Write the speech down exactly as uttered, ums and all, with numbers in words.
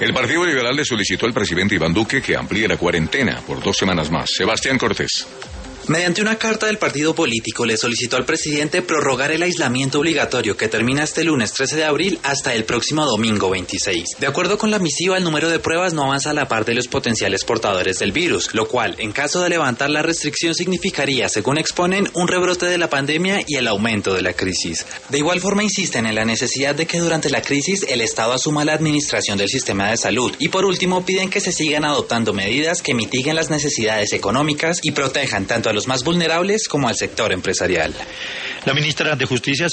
El Partido Liberal le solicitó al presidente Iván Duque que amplíe la cuarentena por dos semanas más. Sebastián Cortés. Mediante una carta del partido político le solicitó al presidente prorrogar el aislamiento obligatorio que termina este lunes trece de abril hasta el próximo domingo veintiséis. De acuerdo con la misiva, el número de pruebas no avanza a la par de los potenciales portadores del virus, lo cual, en caso de levantar la restricción, significaría, según exponen, un rebrote de la pandemia y el aumento de la crisis. De igual forma, insisten en la necesidad de que durante la crisis el Estado asuma la administración del sistema de salud y, por último, piden que se sigan adoptando medidas que mitiguen las necesidades económicas y protejan tanto a los más vulnerables como al sector empresarial. La ministra de Justicia